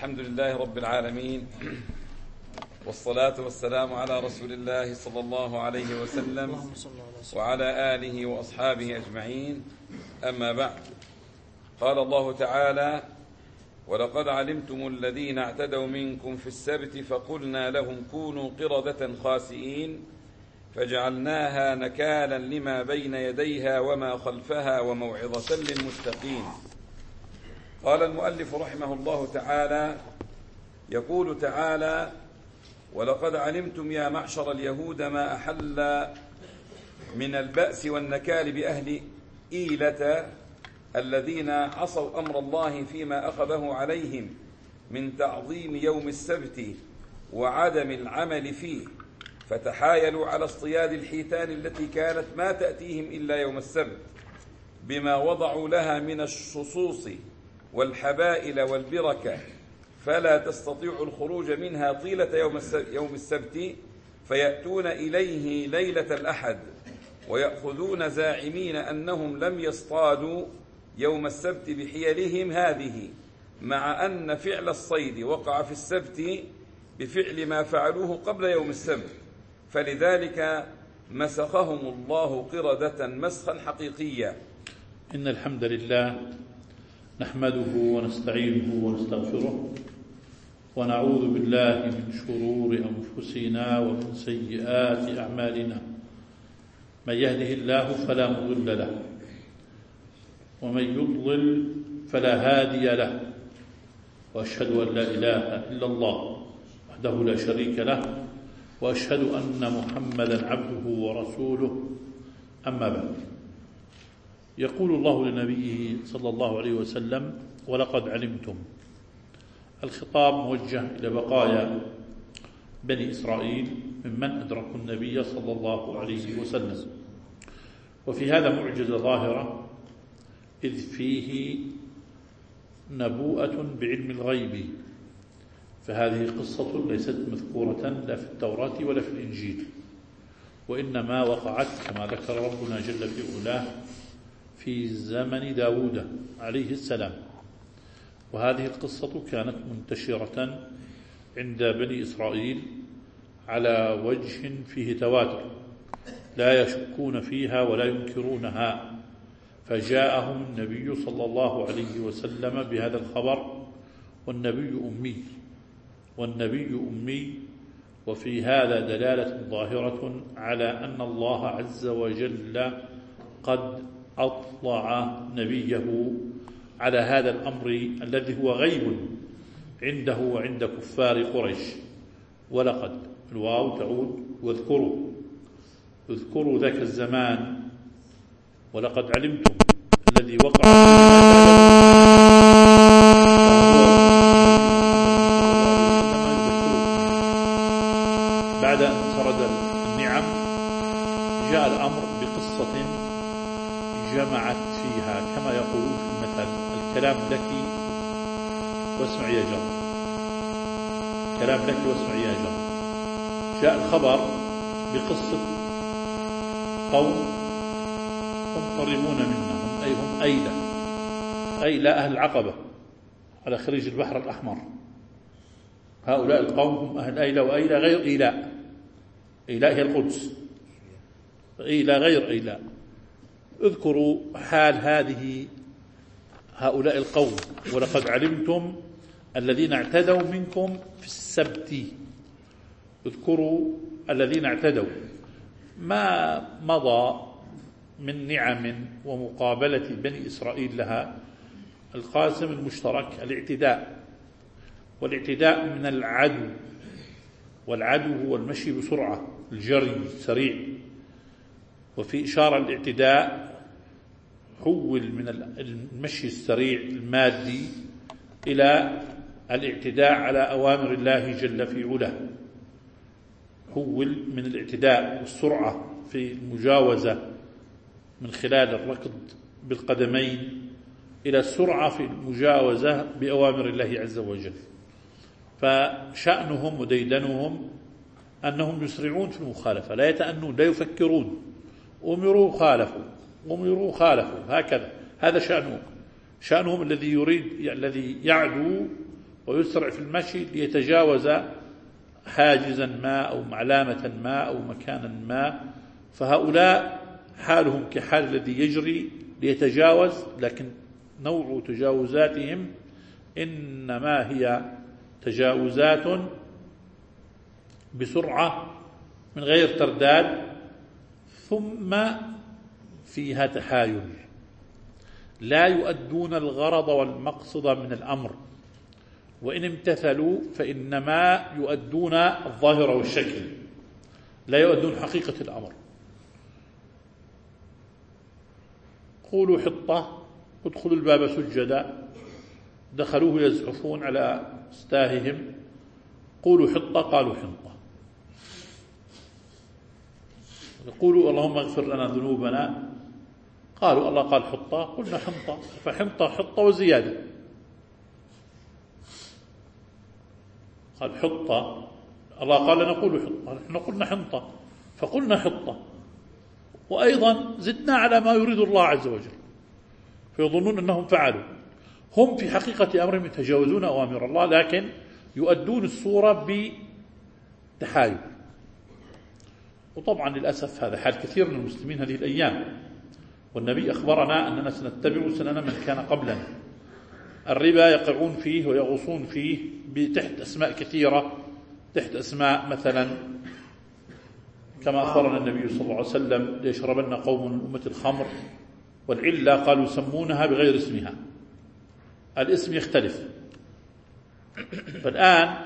الحمد لله رب العالمين، والصلاة والسلام على رسول الله صلى الله عليه وسلم وعلى آله وأصحابه أجمعين. أما بعد، قال الله تعالى: ولقد علمتم الذين اعتدوا منكم في السبت فقلنا لهم كونوا قردة خاسئين فجعلناها نكالا لما بين يديها وما خلفها وموعظة للمتقين. قال المؤلف رحمه الله تعالى: يقول تعالى: ولقد علمتم يا معشر اليهود ما أحل من البأس والنكال بأهل إيلة الذين عصوا أمر الله فيما أخذه عليهم من تعظيم يوم السبت وعدم العمل فيه، فتحايلوا على اصطياد الحيتان التي كانت ما تأتيهم إلا يوم السبت بما وضعوا لها من الشصوص والحبائل والبركة، فلا تستطيع الخروج منها طيلة يوم السبت، فيأتون إليه ليلة الأحد ويأخذون زاعمين أنهم لم يصطادوا يوم السبت بحيلهم هذه، مع أن فعل الصيد وقع في السبت بفعل ما فعلوه قبل يوم السبت، فلذلك مسخهم الله قردة مسخا حقيقيا. إن الحمد لله نحمده ونستعينه ونستغفره ونعوذ بالله من شرور أنفسنا ومن سيئات أعمالنا، من يهده الله فلا مضل له ومن يضلل فلا هادي له، وأشهد أن لا إله إلا الله وحده لا شريك له، وأشهد أن محمدا عبده ورسوله. أما بعد، يقول الله لنبيه صلى الله عليه وسلم: ولقد علمتم. الخطاب موجه إلى بقايا بني إسرائيل ممن أدركوا النبي صلى الله عليه وسلم، وفي هذا معجزة ظاهرة، إذ فيه نبوءة بعلم الغيب، فهذه قصة ليست مذكورة لا في التوراة ولا في الإنجيل، وإنما وقعت كما ذكر ربنا جل في علاه في زمن داود عليه السلام. وهذه القصة كانت منتشرة عند بني إسرائيل على وجه فيه تواتر، لا يشكون فيها ولا ينكرونها، فجاءهم النبي صلى الله عليه وسلم بهذا الخبر، والنبي أمي، وفي هذا دلالة ظاهرة على أن الله عز وجل قد أطلع نبيه على هذا الأمر الذي هو غيب عنده وعند كفار قريش. ولقد الواو تعود واذكروا ذاك الزمان، ولقد علمتم الذي وقع بعد أن سرد النعم جاء الأمر بقصة جمعت فيها كما يقولون في المثل: الكلام لك واسمع يا جار، كلام لك واسمع يا جار. جاء الخبر بقصة قوم هم قريبون منا، أي هم أيلة أهل العقبة على خليج البحر الأحمر. هؤلاء القوم هم أهل أيلة، وأيلة غير إيلاء هي القدس، إيلاء غير إيلاء. اذكروا حال هؤلاء القوم: ولقد علمتم الذين اعتدوا منكم في السبت. اذكروا الذين اعتدوا، ما مضى من نعم ومقابلة بني إسرائيل لها القاسم المشترك الاعتداء، والاعتداء من العدو، والعدو هو المشي بسرعة، الجري السريع. وفي إشارة الاعتداء حول من المشي السريع المادي إلى الاعتداء على أوامر الله جل في علاه، حول من الاعتداء والسرعة في المجاوزة من خلال الركض بالقدمين إلى السرعة في المجاوزة بأوامر الله عز وجل. فشأنهم وديدنهم أنهم يسرعون في المخالفة، لا يتأنون، لا يفكرون، أمروا خالفوا، هكذا. هذا شأنهم الذي يعدو ويسرع في المشي ليتجاوز حاجزا ما أو علامة ما أو مكانا ما. فهؤلاء حالهم كحال الذي يجري ليتجاوز، لكن نوع تجاوزاتهم إنما هي تجاوزات بسرعة من غير ترداد، ثم فيها تحايل، لا يؤدون الغرض والمقصد من الأمر، وإن امتثلوا فإنما يؤدون الظاهر والشكل، لا يؤدون حقيقة الأمر. قولوا حطة ادخلوا الباب سجدا، دخلوه يزحفون على استاههم. قولوا حطة قالوا حنطة. يقولوا اللهم اغفر لنا ذنوبنا، قالوا الله قال حطة قلنا حنطة، فحنطة حطة وزيادة. قال حطة، الله قال لنا قولوا حطة، نحن قلنا حنطة فقلنا حطة، وأيضا زدنا على ما يريد الله عز وجل، فيظنون أنهم فعلوا. هم في حقيقة أمرهم يتجاوزون أوامر الله، لكن يؤدون الصورة بتحايل. وطبعا للأسف هذا حال كثير من المسلمين هذه الأيام، والنبي أخبرنا أننا سنتبع سنن من كان قبلنا. الربا يقعون فيه ويغوصون فيه تحت أسماء كثيرة، تحت أسماء مثلا كما أخبرنا النبي صلى الله عليه وسلم ليشربن قوم من أمة الخمر، والعلة قالوا يسمونها بغير اسمها، الاسم يختلف. فالآن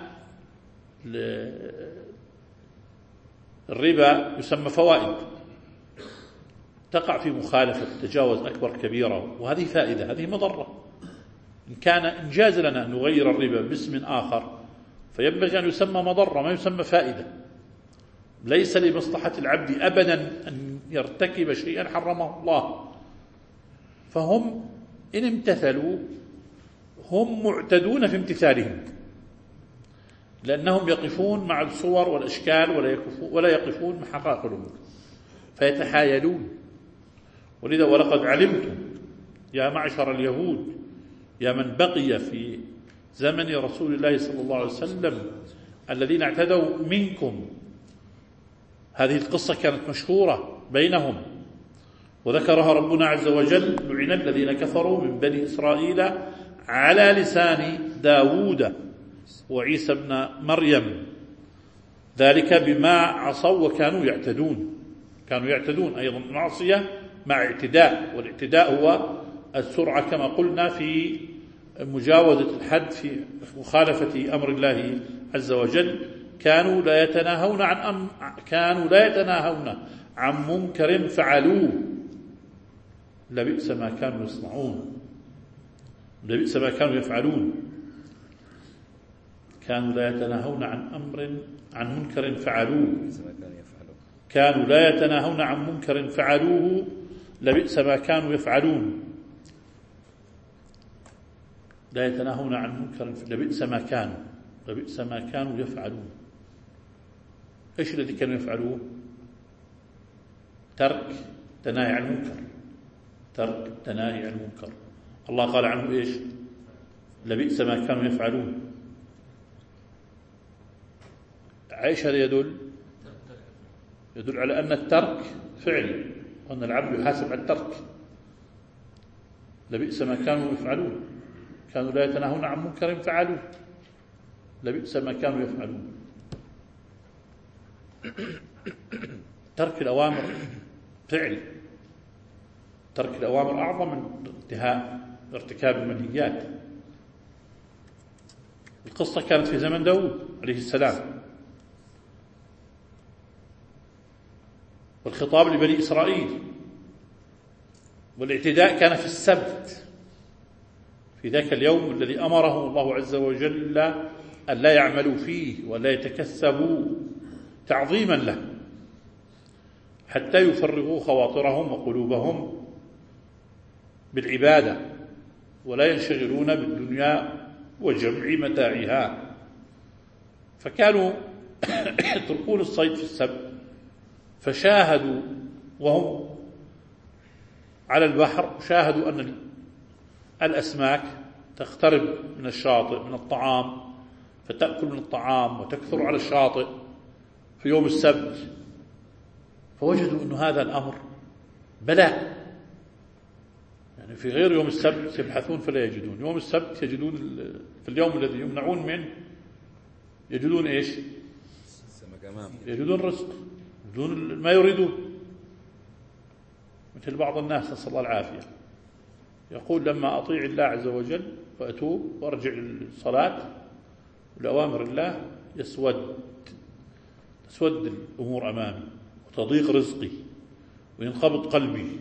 الربا يسمى فوائد، تقع في مخالفة تجاوز أكبر كبيرة، وهذه فائدة، هذه مضرة. إن كان إنجاز لنا أن نغير الربا باسم آخر فينبغي أن يسمى مضرة ما يسمى فائدة. ليس لمصلحة العبد أبدا أن يرتكب شيئا حرمه الله. فهم إن امتثلوا هم معتدون في امتثالهم، لأنهم يقفون مع الصور والأشكال ولا يقفون مع حقائق الأمور، فيتحايلون. ولذا ولقد علمتم يا معشر اليهود، يا من بقي في زمن رسول الله صلى الله عليه وسلم الذين اعتدوا منكم. هذه القصة كانت مشهورة بينهم، وذكرها ربنا عز وجل: لعن الذين كفروا من بني إسرائيل على لسان داود وعيسى بن مريم، ذلك بما عصوا وكانوا يعتدون. كانوا يعتدون أيضا معصية مع اعتداء، والاعتداء هو السرعة كما قلنا في مجاوزة الحد في مخالفة أمر الله عز وجل. كانوا لا يتناهون عن منكر فعلوه لبئس ما كانوا يصنعون، لبئس ما كانوا يفعلون. كانوا لا يتناهون عن منكر فعلوه، كانوا لا يتناهون عن منكر فعلوه لبئس ما كانوا يفعلون. لا يتناهون عن منكر لبئس ما كانوا يفعلون. ايش الذي كانوا يفعلوه؟ ترك تناهي عن المنكر، ترك تناهي عن المنكر. الله قال عنه ايش؟ لبئس ما كانوا يفعلون. ايش هذا يدل على أن الترك فعلي، وأن العبد يحاسب على الترك. لبئس ما كانوا يفعلون، كانوا لا يتناهون عن منكر فعلوه لبئس ما كانوا يفعلون. ترك الأوامر فعل، ترك الأوامر أعظم من ارتكاب المنهيات. القصة كانت في زمن داود عليه السلام، والخطاب لبني إسرائيل، والاعتداء كان في السبت، في ذاك اليوم الذي أمرهم الله عز وجل أن لا يعملوا فيه ولا يتكسبوا تعظيما له، حتى يفرغوا خواطرهم وقلوبهم بالعبادة ولا ينشغلون بالدنيا وجمع متاعها. فكانوا يتركون الصيد في السبت، فشاهدوا وهم على البحر، شاهدوا أن الأسماك تقترب من الشاطئ من الطعام فتأكل من الطعام وتكثر على الشاطئ في يوم السبت، فوجدوا أن هذا الأمر بلاء. يعني في غير يوم السبت يبحثون فلا يجدون، يوم السبت يجدون، في اليوم الذي يمنعون منه يجدون إيش؟ يجدون رزق، يجدون ما يريدون. مثل بعض الناس نسأل الله العافية يقول لما أطيع الله عز وجل وأتوب وأرجع للصلاة ولأوامر الله تسود الأمور أمامي وتضيق رزقي وينقبض قلبي.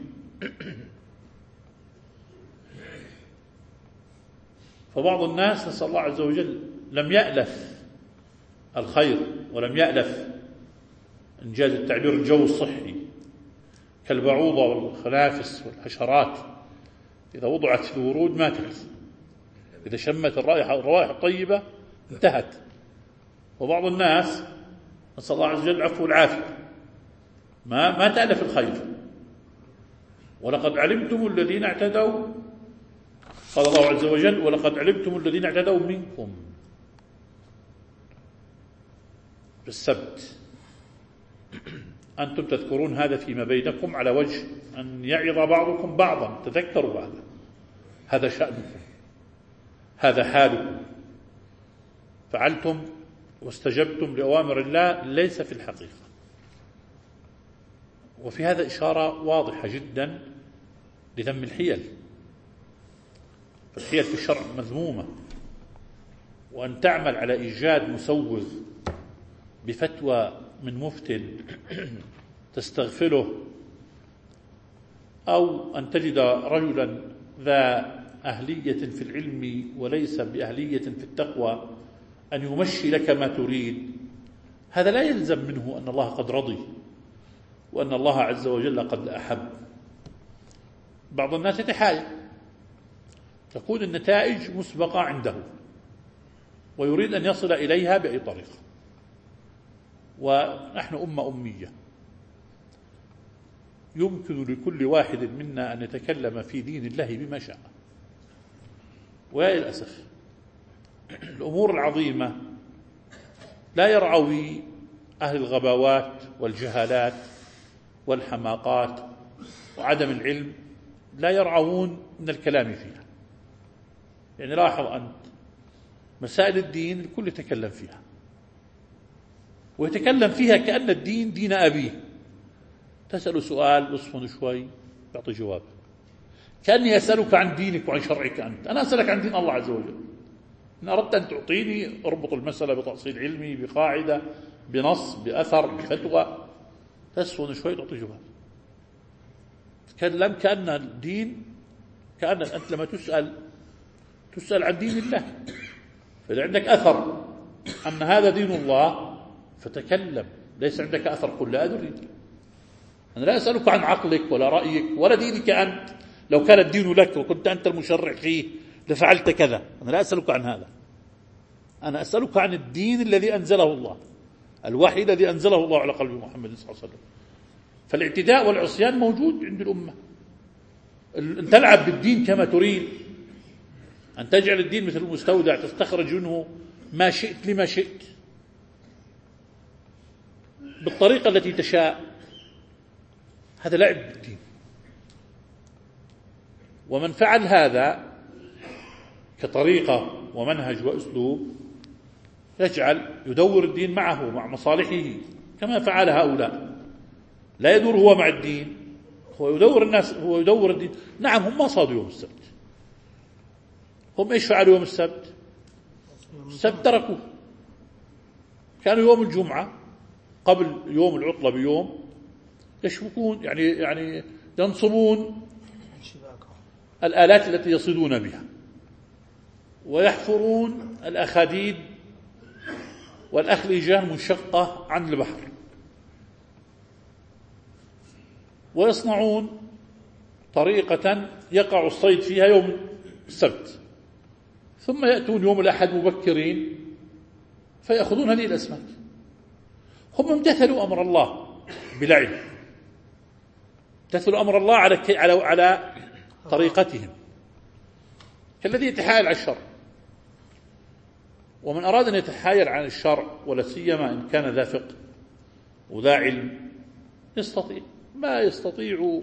فبعض الناس نسأل الله عز وجل لم يألف الخير ولم يألف إنجاز التعبير الجو الصحي كالبعوضة والخنافس والحشرات، إذا وضعت في الورود ماتت، إذا شمت الروائح الطيبة انتهت. وبعض الناس نسأل الله عز وجل العفو والعافية ما تألف الخير. ولقد علمتم الذين اعتدوا، قال الله عز وجل ولقد علمتم الذين اعتدوا منكم بالسبت، أنتم تذكرون هذا فيما بينكم على وجه أن يعظ بعضكم بعضا، تذكروا هذا شأنكم، هذا حالكم، فعلتم واستجبتم لأوامر الله ليس في الحقيقة. وفي هذا إشارة واضحة جدا لذم الحيل، فالحيل في الشرع مذمومة، وأن تعمل على إيجاد مسوغ بفتوى من مفتٍ تستغفله، أو أن تجد رجلا ذا أهلية في العلم وليس بأهلية في التقوى أن يمشي لك ما تريد، هذا لا يلزم منه أن الله قد رضي وأن الله عز وجل قد أحب. بعض الناس يتحايل، تكون النتائج مسبقة عنده ويريد أن يصل إليها بأي طريقة. ونحن أمة أمية، يمكن لكل واحد منا أن يتكلم في دين الله بما شاء، ويا للأسف الأمور العظيمة لا يرعوي أهل الغباوات والجهالات والحماقات وعدم العلم، لا يرعون من الكلام فيها. يعني لاحظ أنت مسائل الدين الكل يتكلم فيها، ويتكلم فيها كأن الدين دين أبيه. تسأل سؤال يصفن شوي يعطي جواب، كأني أسألك عن دينك وعن شرعك أنت، أنا أسألك عن دين الله عز وجل. إن أردت أن تعطيني أربط المسألة بتأصيل علمي بقاعدة بنص بأثر بفتوى، تسفن شوي تعطي جواب. تكلم كأن الدين، كأن أنت لما تسأل عن دين الله، فإذا عندك أثر أن هذا دين الله فتكلم، ليس عندك أثر قل لا أدري. أنا لا أسألك عن عقلك ولا رأيك ولا دينك أنت، لو كان الدين لك وكنت أنت المشرع فيه لفعلت كذا. أنا لا أسألك عن هذا، أنا أسألك عن الدين الذي أنزله الله، الوحي الذي أنزله الله على قلب محمد صلى الله عليه وسلم. فالاعتداء والعصيان موجود عند الأمة، أن تلعب بالدين كما تريد، أن تجعل الدين مثل المستودع تستخرج منه ما شئت لما شئت بالطريقة التي تشاء، هذا لعب بالدين. ومن فعل هذا كطريقة ومنهج وأسلوب يدور الدين معه مع مصالحه كما فعل هؤلاء، لا يدور هو مع الدين، هو يدور الناس، هو يدور الدين. نعم هم ما صادوا يوم السبت، هم إيش فعلوا يوم السبت؟ السبت تركوه. كانوا يوم الجمعة قبل يوم العطلة بيوم يشبكون، يعني ينصبون الآلات التي يصيدون بها، ويحفرون الأخاديد والأخليجان المنشقة عن البحر، ويصنعون طريقة يقع الصيد فيها يوم السبت، ثم يأتون يوم الأحد مبكرين فيأخذون هذه الأسماك. هم امتثلوا أمر الله بلعب، امتثلوا أمر الله على طريقتهم. كالذي يتحايل على الشرع. ومن أراد أن يتحايل عن الشرع ولا سيما إن كان ذا فقه وذا علم يستطيع. ما يستطيع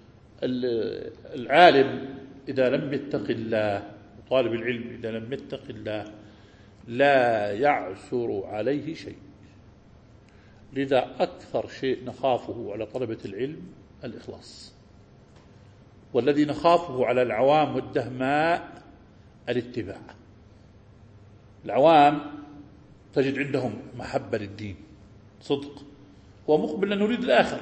العالم إذا لم يتق الله، وطالب العلم إذا لم يتق الله لا يعثر عليه شيء. لذا أكثر شيء نخافه على طلبة العلم الإخلاص، والذي نخافه على العوام والدهماء الاتباع. العوام تجد عندهم محبة للدين صدق، هو مقبل أن يريد الآخر.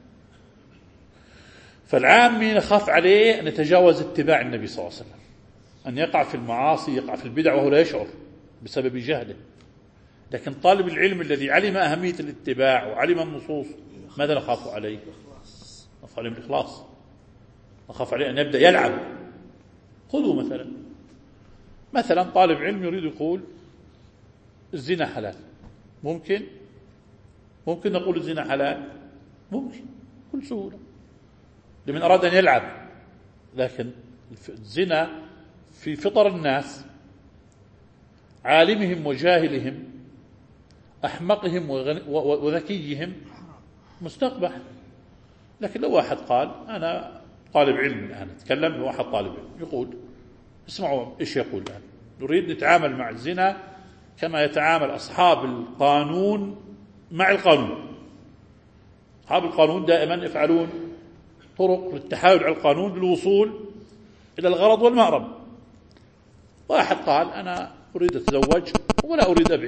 فالعامي نخاف عليه أن يتجاوز اتباع النبي صلى الله عليه وسلم، أن يقع في المعاصي، يقع في البدع وهو لا يشعر بسبب جهله. لكن طالب العلم الذي علم أهمية الاتباع وعلم النصوص ماذا نخاف عليه؟ نخاف عليه بالإخلاص، نخاف عليه أن يبدأ يلعب. خذوا مثلا طالب علم يريد يقول الزنا حلال، ممكن نقول الزنا حلال، ممكن بكل سهولة لمن أراد أن يلعب. لكن الزنا في فطر الناس، عالمهم وجاهلهم، أحمقهم وذكيهم، مستقبح. لكن لو واحد قال أنا طالب علم الآن، أتكلم لواحد طالب علم يقول اسمعوا إيش يقول الآن، نريد نتعامل مع الزنا كما يتعامل أصحاب القانون مع القانون. أصحاب القانون دائما يفعلون طرق للتحايل على القانون للوصول إلى الغرض والمأرب. واحد قال أنا أريد أتزوج ولا أريد أبعد،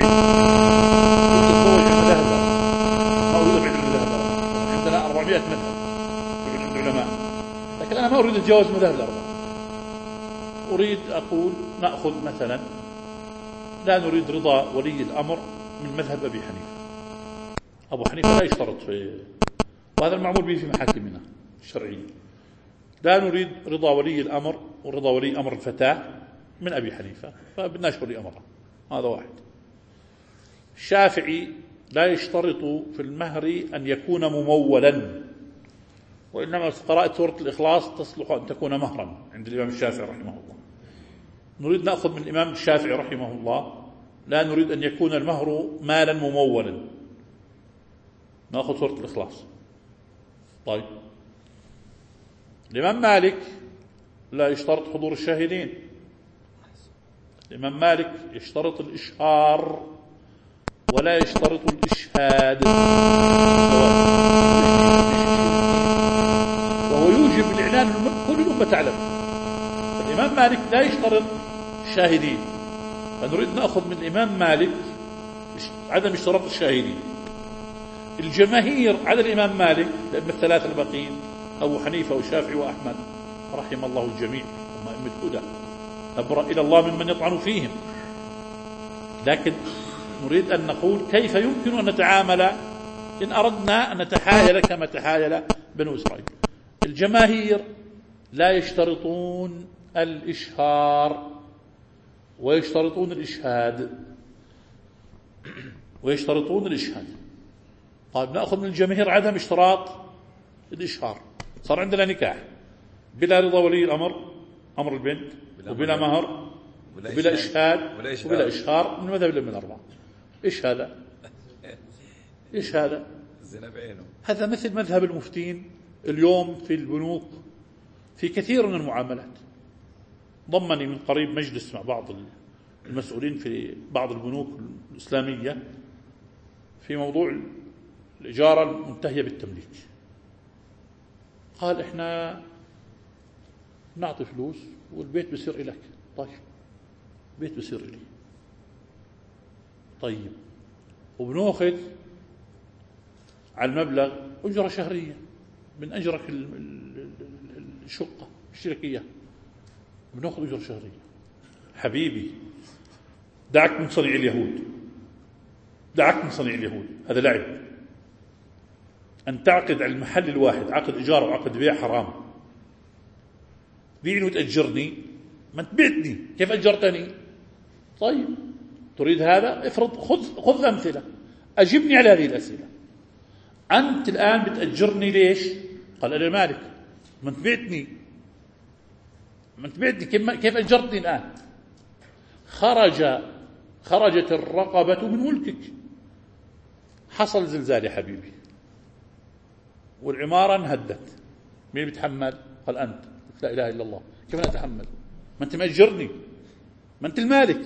عندنا 400 مذهب عند العلماء، لكن أنا ما أريد أتجاوز مذهب الأربعة. أريد أقول نأخذ مثلا لا نريد رضا ولي الأمر من مذهب أبي حنيفة. أبو حنيفة لا يشترط في، وهذا المعمول به في محاكمنا الشرعية، لا نريد رضا ولي الأمر ورضا ولي أمر الفتاة من أبي حنيفة، فبدناش ولي أمرها. هذا واحد. الشافعي لا يشترط في المهر أن يكون ممولا، وإنما قراءة سورة الإخلاص تصلح أن تكون مهرا عند الإمام الشافعي رحمه الله. نريد نأخذ من الإمام الشافعي رحمه الله لا نريد أن يكون المهر مالا ممولا، نأخذ سورة الإخلاص. طيب الإمام مالك لا يشترط حضور الشاهدين، الإمام مالك يشترط الإشهار ولا يشترط الإشهاد، وهو يوجب الإعلان كل الأمة تعلم. الإمام مالك لا يشترط الشاهدين، فنريد نأخذ من الإمام مالك عدم اشتراط الشاهدين. الجماهير على الإمام مالك لأن الثلاثة الباقين أبو حنيفة والشافعي وأحمد رحم الله الجميع، هم أئمة هدى أبرأ إلى الله ممن يطعن فيهم. لكن نريد أن نقول كيف يمكن أن نتعامل إن أردنا أن نتحايل كما تحايل بنو إسرائيل. الجماهير لا يشترطون الإشهار ويشترطون الإشهاد. طيب نأخذ من الجماهير عدم اشتراط الإشهار، صار عندنا نكاح بلا رضا ولي الأمر أمر البنت وبلا مهر وبلا إشهاد وبلا إشهار من مذهب من الأربعة. إيش هذا؟ الزنا بعينه. هذا مثل مذهب المفتين اليوم في البنوك في كثير من المعاملات. ضمني من قريب مجلس مع بعض المسؤولين في بعض البنوك الإسلامية في موضوع الإجارة المنتهية بالتمليك. قال إحنا نعطي فلوس والبيت بيصير إليك. طيب بيت بيصير إلي، طيب وبنأخذ على المبلغ أجرة شهرية من أجرك الشقة الشركية، بنأخذ أجرة شهرية. حبيبي دعك من صنيع اليهود، هذا لعب. أن تعقد على المحل الواحد عقد إجارة وعقد بيع حرام. بيعني وتأجرني، ما انت بعتني، كيف أجرتني؟ طيب تريد هذا؟ افرض خذ أمثلة، أجبني على هذه الأسئلة. أنت الآن بتأجرني ليش؟ قال أنا مالك، ما انت بعتني. ما انت بعدني كيف أجرتني الآن؟ خرجت الرقبة من ملكك، حصل زلزال يا حبيبي والعمارة انهدت، مين بيتحمل؟ قال أنت. لا إله إلا الله، كيف أنا أتحمل؟ ما أنت مأجرني، ما أنت المالك.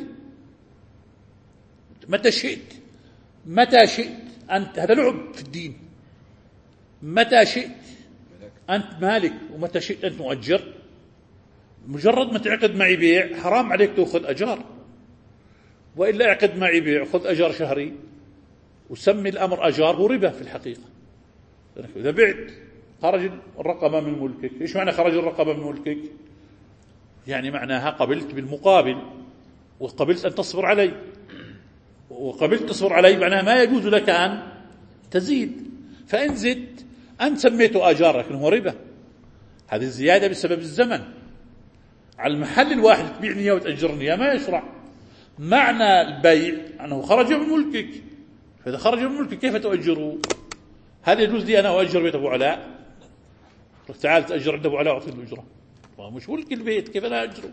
متى شئت أنت، هذا لعب في الدين. متى شئت أنت مالك، ومتى شئت أنت مؤجر. مجرد ما تعقد معي بيع حرام عليك تأخذ أجار، وإلا اعقد معي بيع خذ أجار شهري وسمي الأمر أجار، هو ربا في الحقيقة. إذا بعت خرج الرقبة من ملكك. إيش معنى خرج الرقبة من ملكك؟ يعني معناها قبلت بالمقابل، وقبلت أن تصبر علي، وقبلت تصبر علي معناها ما يجوز لك أن تزيد. فإن زدت أنت سميته أجار لكن هو ربا. هذه الزيادة بسبب الزمن. على المحل الواحد تبيعني وتأجرني ما يشرع. معنى البيع أنه خرج من ملكك، فإذا خرج من ملكك كيف تؤجره؟ هل يجوز لي أنا أؤجر بيت أبو علاء؟ تعال تأجر عند أبو علاء وأعطيه الأجرة، مش ملك البيت، كيف أنا أجره؟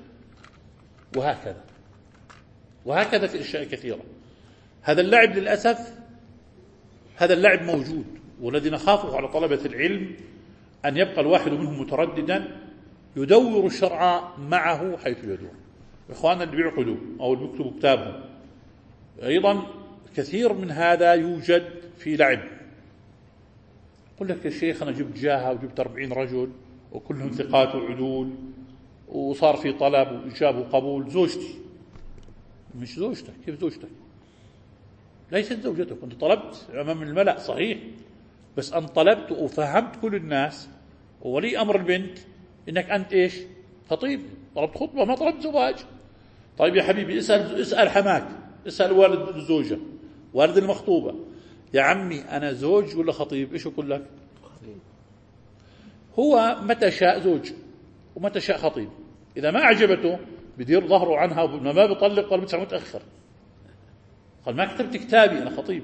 وهكذا في أشياء كثيرة. هذا اللعب للأسف، هذا اللعب موجود، والذي نخافه على طلبة العلم أن يبقى الواحد منهم مترددا يدور الشرع معه حيث يدور. إخواننا اللي بيعقدوا أو اللي بيكتبوا كتابهم أيضا كثير من هذا يوجد في لعب. يقول لك يا شيخ أنا جبت جاهة وجبت 40 رجل وكلهم ثقات وعدول، وصار في طلب وإجاب وقبول. زوجتي مش زوجتك. كيف زوجتك؟ ليست زوجتك. أنت طلبت أمام الملأ صحيح، بس أن طلبت وفهمت كل الناس وولي أمر البنت إنك أنت إيش؟ خطيب. طلبت خطبة ما طلبت زواج. طيب يا حبيبي اسأل حماك، اسأل والد الزوجة، والد المخطوبة، يا عمي أنا زوج ولا خطيب؟ إيش أقول لك؟ هو متى شاء زوج ومتى شاء خطيب. إذا ما أعجبته بدير ظهره عنها وما بيطلق قال بتسع متأخر، قال ما كتبت كتابي أنا خطيب.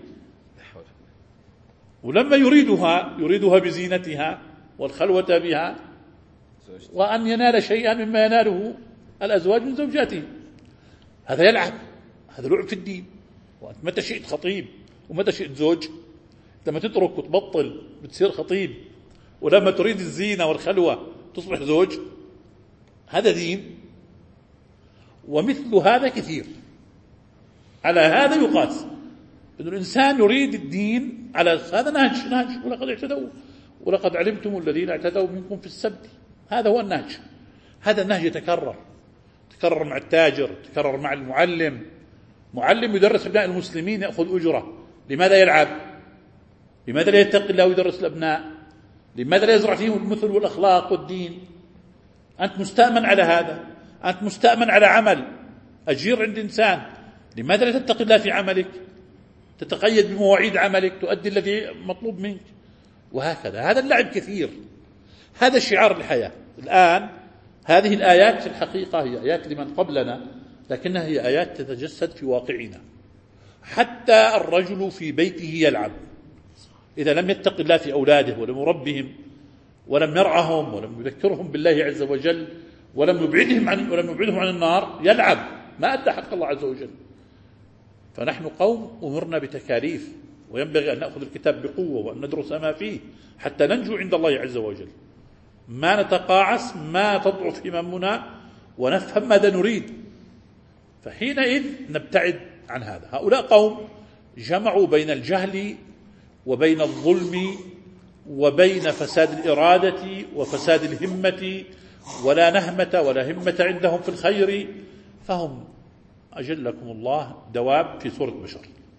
ولما يريدها بزينتها والخلوة بها وأن ينال شيئا مما يناله الأزواج من زوجاته، هذا يلعب، هذا لعب في الدين. وأنت متى شئت خطيب ومتى شئت زوج. لما تترك وتبطل بتصير خطيب، ولما تريد الزينة والخلوة تصبح زوج. هذا دين. ومثل هذا كثير. على هذا يقاس أن الإنسان يريد الدين على هذا نهج ولقد علمتم الذين اعتدوا منكم في السبت. هذا هو النهج. هذا النهج يتكرر مع التاجر، يتكرر مع المعلم. معلم يدرس أبناء المسلمين يأخذ أجرة. لماذا يلعب؟ لماذا لا يتقي الله ويدرس الأبناء؟ لماذا لا يزرع فيهم المثل والأخلاق والدين؟ أنت مستأمن على هذا، أنت مستأمن على عمل أجير عند إنسان. لماذا لا تتقي الله في عملك؟ تتقيد بمواعيد عملك، تؤدي الذي مطلوب منك. وهكذا. هذا اللعب كثير. هذا شعار الحياة الآن. هذه الآيات في الحقيقة هي آيات لمن قبلنا، لكنها هي آيات تتجسد في واقعنا. حتى الرجل في بيته يلعب إذا لم يتق الله في أولاده ولم يربهم ولم يرعهم ولم يذكرهم بالله عز وجل ولم يبعدهم عن النار، يلعب ما أدى حق الله عز وجل. فنحن قوم أمرنا بتكاليف، وينبغي أن نأخذ الكتاب بقوة وأن ندرس ما فيه حتى ننجو عند الله عز وجل. ما نتقاعس، ما تضعف هممنا، ونفهم ماذا نريد. فحينئذ نبتعد عن هذا. هؤلاء قوم جمعوا بين الجهل وبين الظلم وبين فساد الإرادة وفساد الهمة، ولا نهمة ولا همة عندهم في الخير، فهم أجلكم الله دواب في صورة بشر.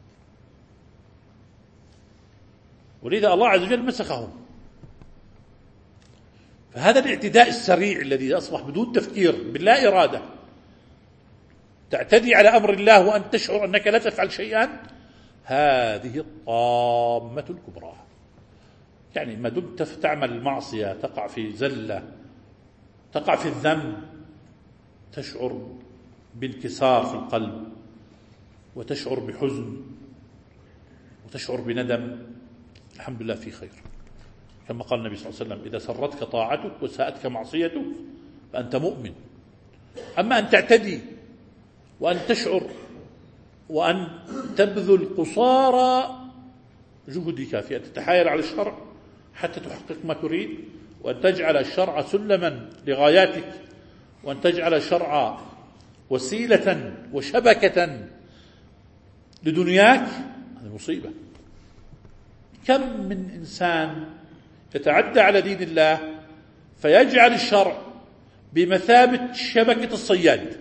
ولذا الله عز وجل مسخهم. فهذا الاعتداء السريع الذي أصبح بدون تفكير باللا إرادة، تعتدي على أمر الله وأن تشعر أنك لا تفعل شيئا، هذه الطامة الكبرى. يعني ما دمت تعمل المعصية، تقع في زلة، تقع في الذنب، تشعر بانكسار في القلب، وتشعر بحزن، وتشعر بندم، الحمد لله في خير. كما قال النبي صلى الله عليه وسلم: إذا سرتك طاعتك وساءتك معصيتك فأنت مؤمن، أما أن تعتدي وأن تشعر وأن تبذل قصارى جهدك في أن تتحايل على الشرع حتى تحقق ما تريد، وأن تجعل الشرع سلما لغاياتك، وأن تجعل الشرع وسيلة وشبكة لدنياك، هذه مصيبة. كم من إنسان يتعدى على دين الله فيجعل الشرع بمثابة شبكة الصياد،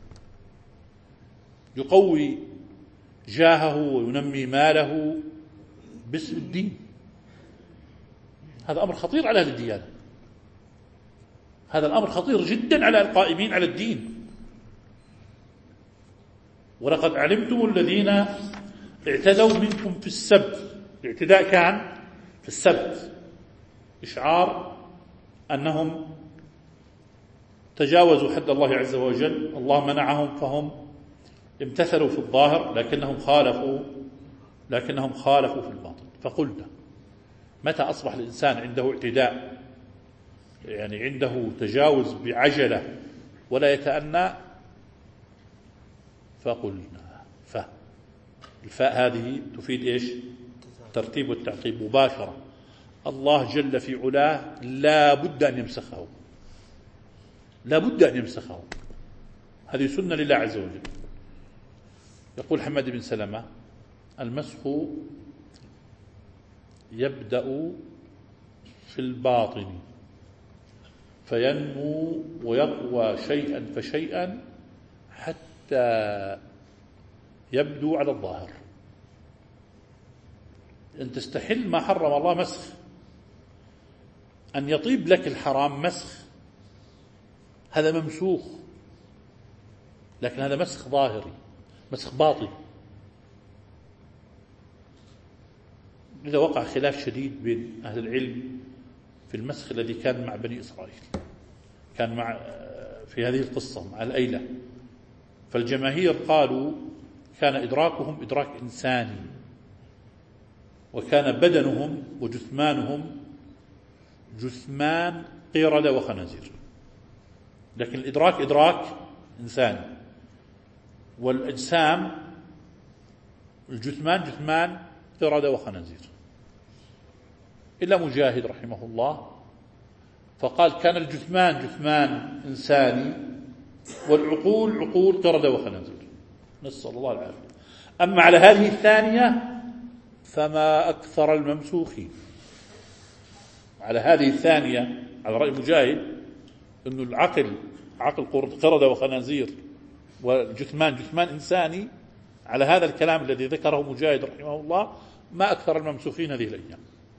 يقوي جاهه وينمي ماله باسم الدين. هذا أمر خطير على أهل الديانة، هذا الأمر خطير جدا على القائمين على الدين. ولقد علمتم الذين اعتدوا منكم في السبت، الاعتداء كان في السبت، إشعار أنهم تجاوزوا حد الله عز وجل، الله منعهم فهم امتثلوا في الظاهر لكنهم خالفوا في الباطن. فقلنا متى أصبح الإنسان عنده اعتداء، يعني عنده تجاوز بعجلة ولا يتأنى، فقلنا الفاء هذه تفيد إيش؟ ترتيب والتعقيب مباشرة. الله جل في علاه لا بد أن يمسخه، لا بد أن يمسخه، هذه سنة لله عز وجل. يقول حماد بن سلمة: المسخ يبدأ في الباطن فينمو ويقوى شيئا فشيئا حتى يبدو على الظاهر. أن تستحل ما حرم الله مسخ، أن يطيب لك الحرام مسخ، هذا ممسوخ، لكن هذا مسخ ظاهري، مسخ باطن. لذا وقع خلاف شديد بين أهل العلم في المسخ الذي كان مع بني إسرائيل، كان في هذه القصة مع الأيلة. فالجماهير قالوا كان إدراكهم إدراك إنساني، وكان بدنهم وجثمانهم جثمان قردة وخنازير، لكن الإدراك إدراك إنساني، والأجسام الجثمان جثمان قردة وخنازير. إلا مجاهد رحمه الله فقال كان الجثمان جثمان إنساني والعقول عقول قردة وخنازير، نسأل الله العافية. أما على هذه الثانية فما أكثر الممسوخين. على هذه الثانية على رأي مجاهد أن العقل عقل قردة وخنازير والجثمان جثمان إنساني، على هذا الكلام الذي ذكره مجاهد رحمه الله ما أكثر الممسوخين هذه الأيام.